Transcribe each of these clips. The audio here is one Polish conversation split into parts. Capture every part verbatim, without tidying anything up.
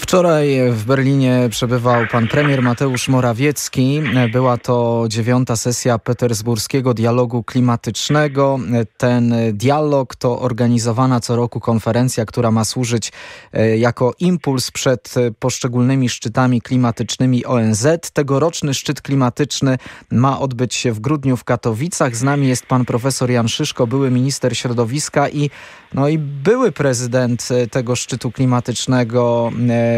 Wczoraj w Berlinie przebywał pan premier Mateusz Morawiecki. Była to dziewiąta sesja petersburskiego dialogu klimatycznego. Ten dialog to organizowana co roku konferencja, która ma służyć jako impuls przed poszczególnymi szczytami klimatycznymi O N Z. Tegoroczny szczyt klimatyczny ma odbyć się w grudniu w Katowicach. Z nami jest pan profesor Jan Szyszko, były minister środowiska i, no i były prezydent tego szczytu klimatycznego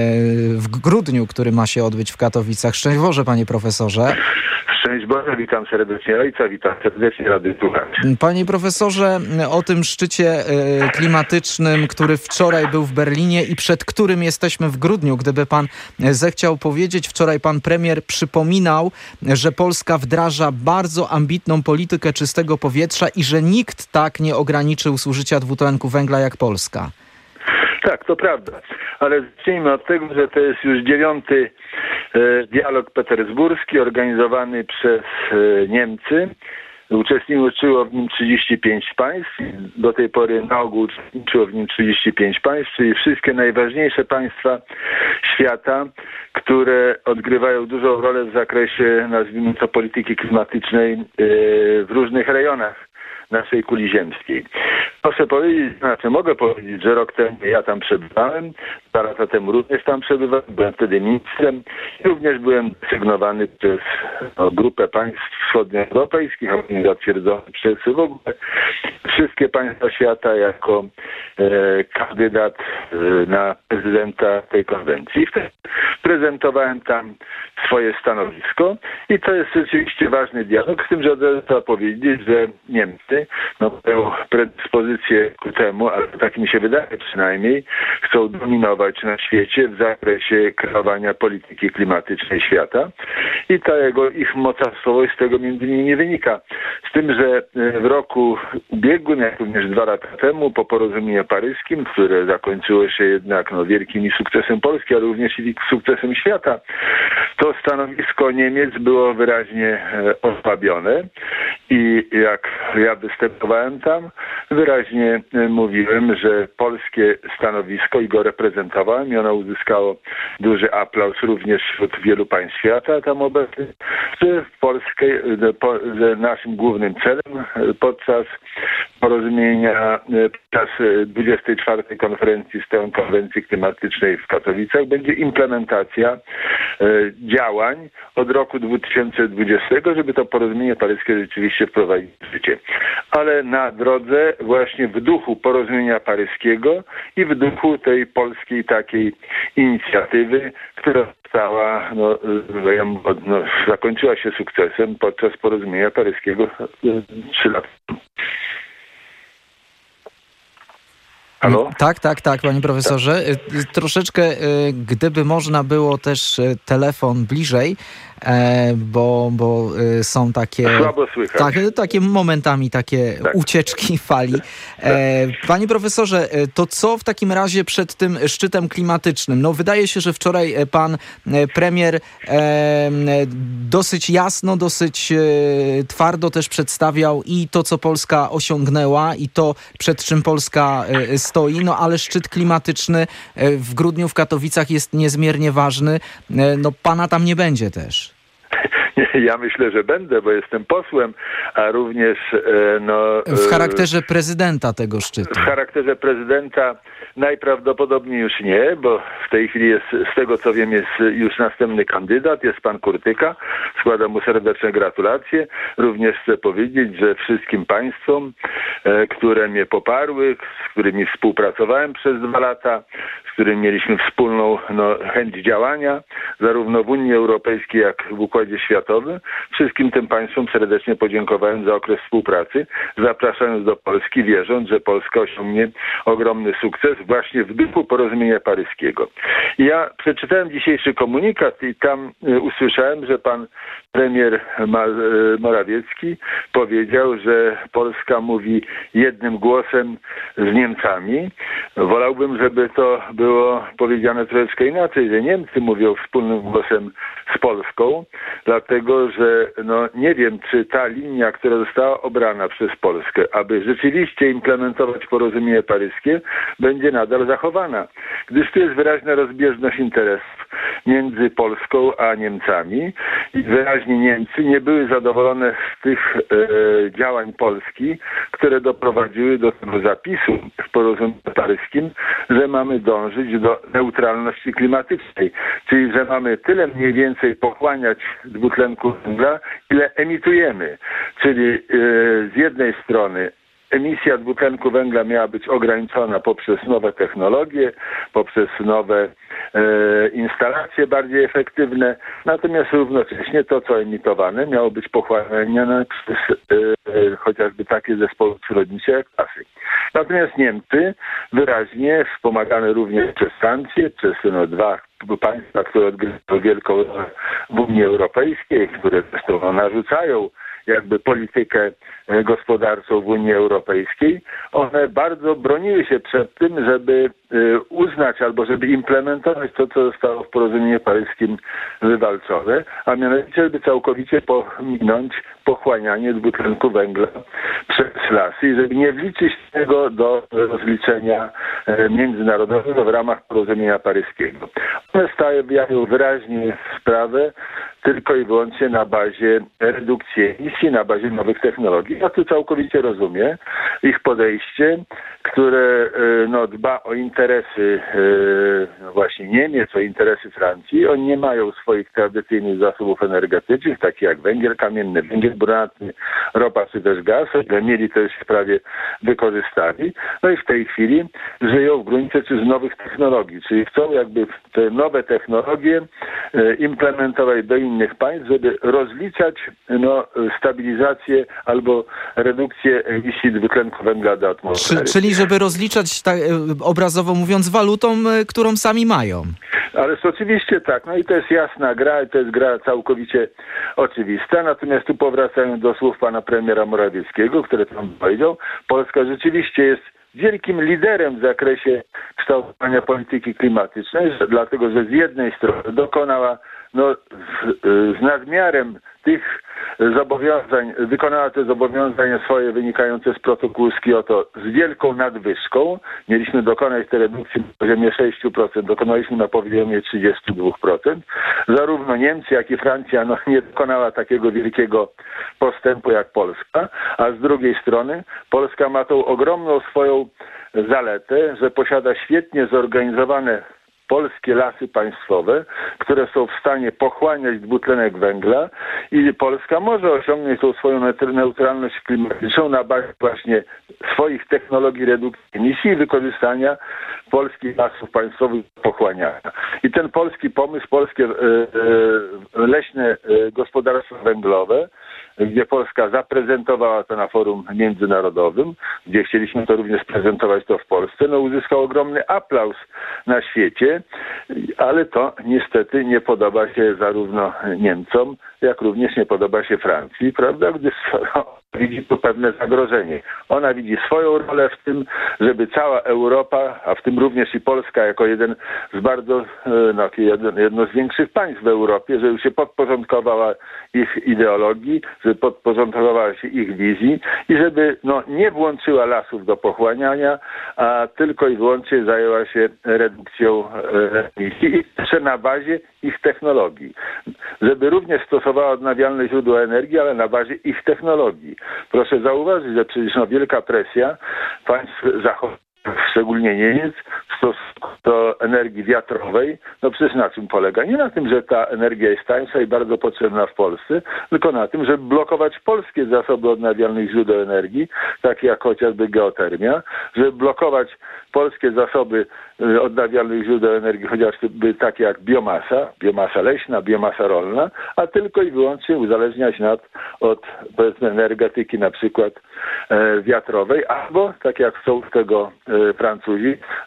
w grudniu, który ma się odbyć w Katowicach. Szczęść Boże, panie profesorze. Szczęść Boże, witam serdecznie ojca, witam serdecznie Rady Słuchaczy. Panie profesorze, o tym szczycie klimatycznym, który wczoraj był w Berlinie i przed którym jesteśmy w grudniu, gdyby pan zechciał powiedzieć, wczoraj pan premier przypominał, że Polska wdraża bardzo ambitną politykę czystego powietrza i że nikt tak nie ograniczył zużycia dwutlenku węgla jak Polska. Tak, to prawda, ale zacznijmy od tego, że to jest już dziewiąty e, dialog petersburski organizowany przez e, Niemcy. Uczestniczyło w nim trzydzieści pięć państw. Do tej pory na ogół uczestniczyło w nim trzydzieści pięć państw, czyli wszystkie najważniejsze państwa świata, które odgrywają dużą rolę w zakresie, nazwijmy to, polityki klimatycznej e, w różnych rejonach naszej kuli ziemskiej. Proszę powiedzieć, znaczy mogę powiedzieć, że rok temu ja tam przebywałem, dwa lata temu również tam przebywałem, byłem wtedy ministrem i również byłem desygnowany przez no, grupę państw wschodnioeuropejskich, zatwierdzony przez w ogóle wszystkie państwa świata jako e, kandydat e, na prezydenta tej konwencji. I wtedy prezentowałem tam swoje stanowisko i to jest rzeczywiście ważny dialog, z tym, że od razu trzeba powiedzieć, że Niemcy no, mają predyspozycję ku temu, ale tak mi się wydaje przynajmniej, chcą dominować na świecie w zakresie kreowania polityki klimatycznej świata i ta jego, ich mocarstwowość z tego między innymi wynika. Z tym, że w roku ubiegłym, jak również dwa lata temu, po porozumieniu paryskim, które zakończyło się jednak no, wielkim sukcesem Polski, ale również i sukcesem świata, to stanowisko Niemiec było wyraźnie e, osłabione i jak ja występowałem tam, wyraźnie e, mówiłem, że polskie stanowisko i go reprezentowałem i ono uzyskało duży aplauz również wśród wielu państw świata tam obecnych, że w Polsce, że, po, że naszym głównym celem podczas porozumienia podczas dwudziestej czwartej konferencji stron konwencji klimatycznej w Katowicach będzie implementacja e, działań od roku dwa tysiące dwudziestego, żeby to porozumienie paryskie rzeczywiście wprowadzić w życie. Ale na drodze właśnie w duchu porozumienia paryskiego i w duchu tej polskiej takiej inicjatywy, która została, no, no, zakończyła się sukcesem podczas porozumienia paryskiego trzy lata temu. Halo? Tak, tak, tak, panie profesorze. Tak. Troszeczkę, gdyby można było też telefon bliżej, bo, bo są takie, Słabo słychać. Tak, takie momentami takie tak. ucieczki fali. Panie profesorze, to co w takim razie przed tym szczytem klimatycznym? No wydaje się, że wczoraj pan premier dosyć jasno, dosyć twardo też przedstawiał i to, co Polska osiągnęła i to, przed czym Polska stoi, no ale szczyt klimatyczny w grudniu w Katowicach jest niezmiernie ważny. No pana tam nie będzie też. Ja myślę, że będę, bo jestem posłem, a również no, w charakterze prezydenta tego szczytu. W charakterze prezydenta najprawdopodobniej już nie, bo w tej chwili jest, z tego co wiem, jest już następny kandydat, jest pan Kurtyka. Składam mu serdeczne gratulacje. Również chcę powiedzieć, że wszystkim państwom, które mnie poparły, z którymi współpracowałem przez dwa lata, z którymi mieliśmy wspólną no, chęć działania, zarówno w Unii Europejskiej, jak w Układzie Światowym, wszystkim tym państwom serdecznie podziękowałem za okres współpracy, zapraszając do Polski, wierząc, że Polska osiągnie ogromny sukces właśnie w duchu porozumienia paryskiego. Ja przeczytałem dzisiejszy komunikat i tam usłyszałem, że pan premier Morawiecki powiedział, że Polska mówi jednym głosem z Niemcami. Wolałbym, żeby to było powiedziane troszeczkę inaczej, że Niemcy mówią wspólnym głosem z Polską, dlatego dlatego że no, nie wiem, czy ta linia, która została obrana przez Polskę, aby rzeczywiście implementować porozumienie paryskie, będzie nadal zachowana. Gdyż tu jest wyraźna rozbieżność interesów między Polską a Niemcami i wyraźnie Niemcy nie były zadowolone z tych e, działań Polski, które doprowadziły do tego zapisu w porozumieniu paryskim, że mamy dążyć do neutralności klimatycznej, czyli że mamy tyle mniej więcej pochłaniać dwutlenku węgla, ile emitujemy. Czyli e, z jednej strony emisja dwutlenku węgla miała być ograniczona poprzez nowe technologie, poprzez nowe e, instalacje bardziej efektywne, natomiast równocześnie to, co emitowane, miało być pochłaniane przez e, chociażby takie zespoły przyrodnicze jak lasy. Natomiast Niemcy wyraźnie, wspomagane również przez Francję, przez no, dwa państwa, które odgrywają wielką rolę w Unii Europejskiej, które zresztą no, narzucają jakby politykę gospodarczą w Unii Europejskiej, one bardzo broniły się przed tym, żeby uznać albo żeby implementować to, co zostało w porozumieniu paryskim wywalczone, a mianowicie, żeby całkowicie pominąć pochłanianie dwutlenku węgla przez lasy i żeby nie wliczyć tego do rozliczenia międzynarodowego w ramach porozumienia paryskiego. One stawiają wyraźnie sprawę tylko i wyłącznie na bazie redukcji emisji, na bazie nowych technologii. Ja tu całkowicie rozumiem ich podejście, które no, dba o interesy no, właśnie Niemiec, o interesy Francji. Oni nie mają swoich tradycyjnych zasobów energetycznych, takich jak węgiel kamienny, węgiel brunatny, ropa czy też gaz. Mieli to już prawie wykorzystali. No i w tej chwili żyją w gruncie rzeczy z nowych technologii, czyli chcą jakby te nowe technologie implementować do innych państw, żeby rozliczać no, stabilizację albo redukcję emisji dwutlenku węgla do atmosfery. Czyli żeby rozliczać, tak, obrazowo mówiąc, walutą, którą sami mają. Ależ oczywiście tak. No i to jest jasna gra i to jest gra całkowicie oczywista. Natomiast tu powracając do słów pana premiera Morawieckiego, który tam powiedział, Polska rzeczywiście jest wielkim liderem w zakresie kształtowania polityki klimatycznej, dlatego że z jednej strony dokonała no, z, z nadmiarem tych zobowiązań, wykonała te zobowiązania swoje wynikające z protokołu z Kioto z wielką nadwyżką. Mieliśmy dokonać tej redukcji na poziomie sześć procent, dokonaliśmy na poziomie trzydzieści dwa procent. Zarówno Niemcy, jak i Francja no, nie dokonała takiego wielkiego postępu jak Polska, a z drugiej strony Polska ma tą ogromną swoją zaletę, że posiada świetnie zorganizowane polskie lasy państwowe, które są w stanie pochłaniać dwutlenek węgla i Polska może osiągnąć tą swoją neutralność klimatyczną na bazie właśnie swoich technologii redukcji emisji i wykorzystania polskich lasów państwowych do pochłaniania. I ten polski pomysł, polskie e, e, leśne e, gospodarstwo węglowe, gdzie Polska zaprezentowała to na forum międzynarodowym, gdzie chcieliśmy to również prezentować to w Polsce, no uzyskał ogromny aplauz na świecie, ale to niestety nie podoba się zarówno Niemcom, jak również nie podoba się Francji, prawda, gdyż widzi tu pewne zagrożenie. Ona widzi swoją rolę w tym, żeby cała Europa, a w tym również i Polska jako jeden z bardzo, no, jedno, jedno z większych państw w Europie, żeby się podporządkowała ich ideologii, żeby podporządkowała się ich wizji i żeby no, nie włączyła lasów do pochłaniania, a tylko i wyłącznie zajęła się redukcją emisji i jeszcze na bazie ich technologii. Żeby również stosowała odnawialne źródła energii, ale na bazie ich technologii. Proszę zauważyć, że przecież no, wielka presja państw zachodnich, szczególnie Niemiec, w stosunku do energii wiatrowej, no przecież na czym polega? Nie na tym, że ta energia jest tańsza i bardzo potrzebna w Polsce, tylko na tym, żeby blokować polskie zasoby odnawialnych źródeł energii, takie jak chociażby geotermia, żeby blokować polskie zasoby odnawialnych źródeł energii, chociażby takie jak biomasa, biomasa leśna, biomasa rolna, a tylko i wyłącznie uzależniać nas od powiedzmy energetyki na przykład e, wiatrowej, albo tak jak chcą tego e, Francuzi, żeby uzależniać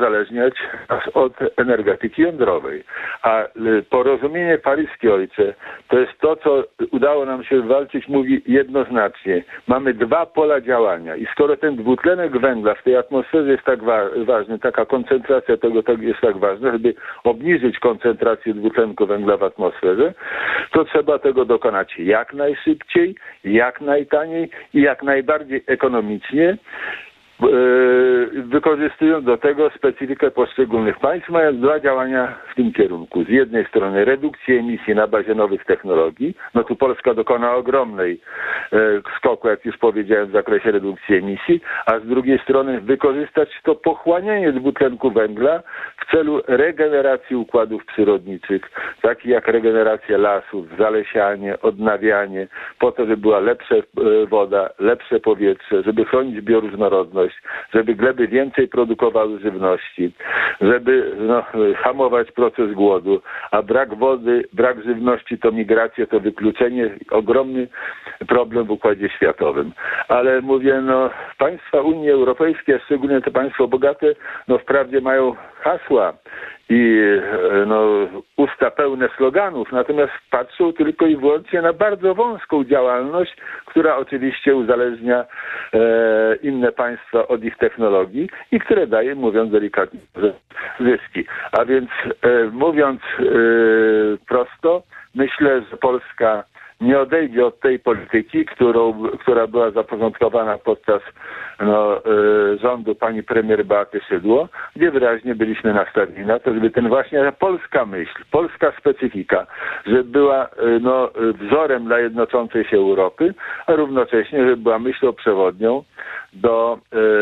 uzależniać nas od energetyki jądrowej. A porozumienie paryskie, ojcze, to jest to, co udało nam się walczyć, mówi jednoznacznie. Mamy dwa pola działania i skoro ten dwutlenek węgla w tej atmosferze jest tak wa- ważny, taka koncentracja tego tak jest tak ważna, żeby obniżyć koncentrację dwutlenku węgla w atmosferze, to trzeba tego dokonać jak najszybciej, jak najtaniej i jak najbardziej ekonomicznie, wykorzystując do tego specyfikę poszczególnych państw, mając dwa działania w tym kierunku. Z jednej strony redukcję emisji na bazie nowych technologii. No tu Polska dokona ogromnej skoku, jak już powiedziałem, w zakresie redukcji emisji, a z drugiej strony wykorzystać to pochłanianie dwutlenku węgla w celu regeneracji układów przyrodniczych, takich jak regeneracja lasów, zalesianie, odnawianie, po to, żeby była lepsza woda, lepsze powietrze, żeby chronić bioróżnorodność, żeby gleby więcej produkowały żywności, żeby no, hamować proces głodu, a brak wody, brak żywności to migracja, to wykluczenie, ogromny problem w układzie światowym. Ale mówię, no państwa Unii Europejskiej, a szczególnie te państwa bogate, no wprawdzie mają hasła i no, usta pełne sloganów, natomiast patrzą tylko i wyłącznie na bardzo wąską działalność, która oczywiście uzależnia e, inne państwa od ich technologii i które daje, mówiąc delikatnie, zyski. A więc e, mówiąc e, prosto, myślę, że Polska nie odejdzie od tej polityki, którą, która była zaporządkowana podczas no, y, rządu pani premier Beaty Szydło, gdzie wyraźnie byliśmy nastawieni na to, żeby ten właśnie polska myśl, polska specyfika, żeby była y, no, wzorem dla jednoczącej się Europy, a równocześnie, żeby była myślą przewodnią do,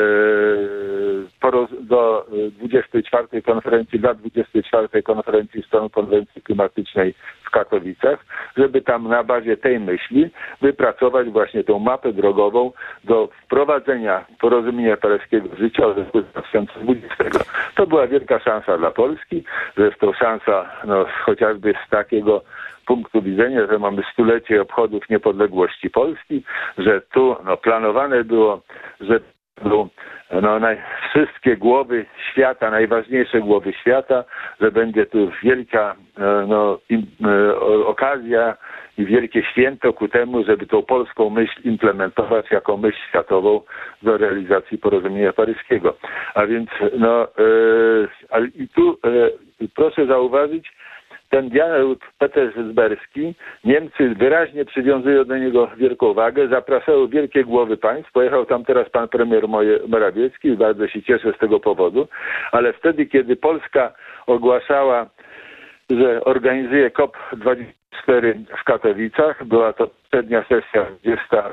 y, do dwudziestej czwartej konferencji, dla dwudziestej czwartej konferencji stron konwencji klimatycznej w Katowicach, żeby tam na bazie tej myśli wypracować właśnie tą mapę drogową do wprowadzenia porozumienia paryskiego w życie od roku dwa tysiące dwudziestego. To była wielka szansa dla Polski, zresztą szansa no, chociażby z takiego punktu widzenia, że mamy stulecie obchodów niepodległości Polski, że tu no, planowane było, że tu no, naj, wszystkie głowy świata, najważniejsze głowy świata, że będzie tu wielka no, im, okazja i wielkie święto ku temu, żeby tą polską myśl implementować jako myśl światową do realizacji porozumienia paryskiego. A więc no yy, ale i tu yy, proszę zauważyć, ten dialog petersberski, Niemcy wyraźnie przywiązują do niego wielką wagę, zapraszają wielkie głowy państw, pojechał tam teraz pan premier Morawiecki i bardzo się cieszę z tego powodu, ale wtedy, kiedy Polska ogłaszała, że organizuje COP dwadzieścia cztery w Katowicach, była to przednia sesja dwudziesta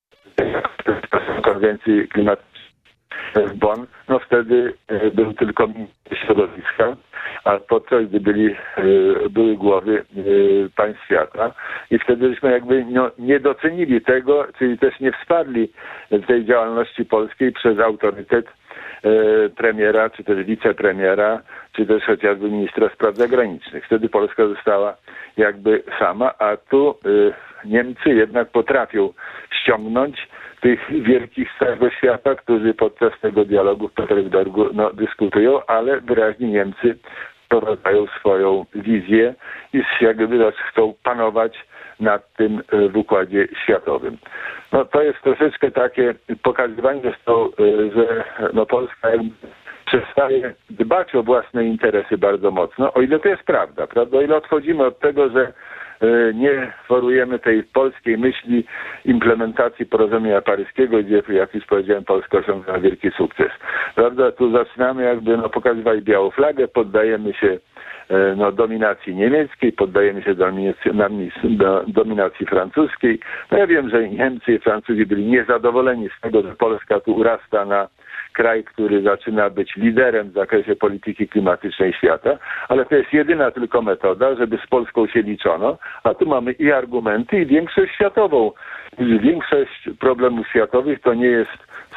konwencji klimatycznej w Bonn, no wtedy był tylko minister środowiska, a podczas gdy byli, były głowy państw świata i wtedy żeśmy jakby no, nie docenili tego, czyli też nie wsparli tej działalności polskiej przez autorytet premiera, czy też wicepremiera, czy też chociażby ministra spraw zagranicznych. Wtedy Polska została jakby sama, a tu Niemcy jednak potrafią ściągnąć tych wielkich z całego świata, którzy podczas tego dialogu w Petersburgu no, dyskutują, ale wyraźnie Niemcy wprowadzają swoją wizję i jakby chcą panować nad tym w układzie światowym. No to jest troszeczkę takie pokazywanie, że no, Polska jakby przestaje dbać o własne interesy bardzo mocno, o ile to jest prawda, prawda? O ile odchodzimy od tego, że nie forujemy tej polskiej myśli implementacji porozumienia paryskiego, gdzie, jak już powiedziałem, Polska osiągnęła wielki sukces. Prawda? Tu zaczynamy jakby no, pokazywać białą flagę, poddajemy się no, dominacji niemieckiej, poddajemy się dominacji, dominacji francuskiej. No ja wiem, że Niemcy i Francuzi byli niezadowoleni z tego, że Polska tu urasta na kraj, który zaczyna być liderem w zakresie polityki klimatycznej świata, ale to jest jedyna tylko metoda, żeby z Polską się liczono, a tu mamy i argumenty, i większość światową. Większość problemów światowych to nie jest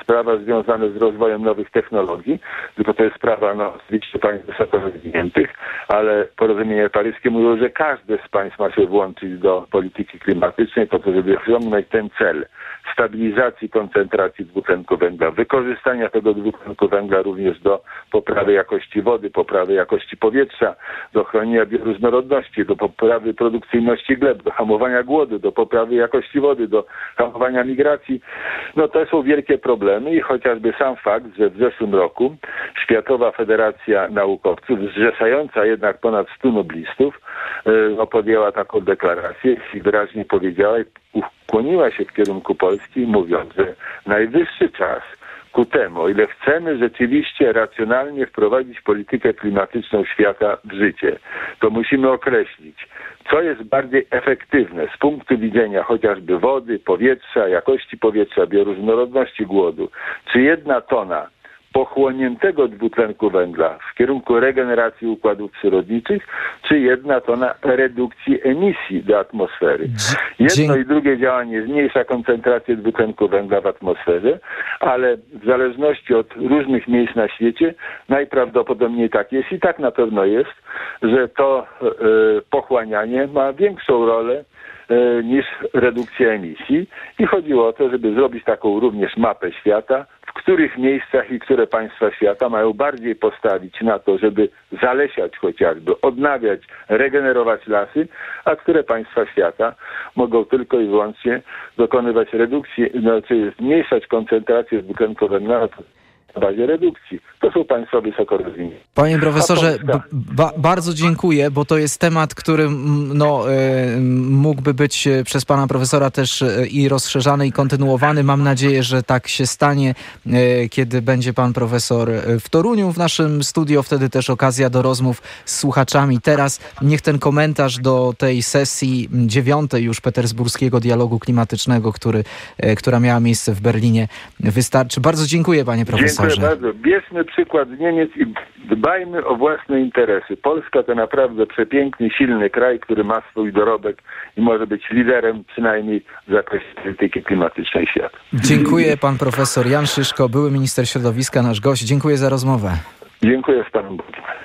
sprawa związana z rozwojem nowych technologii, tylko to jest sprawa, no, oczywiście państw wysoko rozwiniętych, ale porozumienie paryskie mówiło, że każde z państw ma się włączyć do polityki klimatycznej po to, żeby osiągnąć ten cel stabilizacji koncentracji dwutlenku węgla, wykorzystania tego dwutlenku węgla również do poprawy jakości wody, poprawy jakości powietrza, do chronienia bioróżnorodności, do poprawy produkcyjności gleb, do hamowania głodu, do poprawy jakości wody, do hamowania migracji. No to są wielkie problemy i chociażby sam fakt, że w zeszłym roku Światowa Federacja Naukowców, zrzeszająca jednak ponad stu noblistów, no, podjęła taką deklarację i wyraźnie powiedziała i ukłoniła się w kierunku Polski, mówiąc, że najwyższy czas ku temu, o ile chcemy rzeczywiście racjonalnie wprowadzić politykę klimatyczną świata w życie, to musimy określić, co jest bardziej efektywne z punktu widzenia chociażby wody, powietrza, jakości powietrza, bioróżnorodności głodu. Czy jedna tona pochłoniętego dwutlenku węgla w kierunku regeneracji układów przyrodniczych, czy jedna tona redukcji emisji do atmosfery. Jedno i drugie działanie zmniejsza koncentrację dwutlenku węgla w atmosferze, ale w zależności od różnych miejsc na świecie najprawdopodobniej tak jest i tak na pewno jest, że to e, pochłanianie ma większą rolę e, niż redukcja emisji i chodziło o to, żeby zrobić taką również mapę świata, w których miejscach i które państwa świata mają bardziej postawić na to, żeby zalesiać chociażby, odnawiać, regenerować lasy, a które państwa świata mogą tylko i wyłącznie dokonywać redukcji, znaczy zmniejszać koncentrację dwutlenku węgla na bazie redukcji. To są państwa wysoko rozwinięte. Panie profesorze, ba- bardzo dziękuję, bo to jest temat, który no, y, mógłby być przez pana profesora też y, i rozszerzany i kontynuowany. Mam nadzieję, że tak się stanie, y, kiedy będzie pan profesor w Toruniu w naszym studio. Wtedy też okazja do rozmów z słuchaczami. Teraz niech ten komentarz do tej sesji dziewiątej już petersburskiego dialogu klimatycznego, który, y, która miała miejsce w Berlinie, wystarczy. Bardzo dziękuję, panie profesorze. Dziękuję bardzo. Bierzmy przykład z Niemiec i dbajmy o własne interesy. Polska to naprawdę przepiękny, silny kraj, który ma swój dorobek i może być liderem przynajmniej w zakresie polityki klimatycznej świata. Dziękuję, pan profesor Jan Szyszko, były minister środowiska, nasz gość. Dziękuję za rozmowę. Dziękuję z panem Bogiem.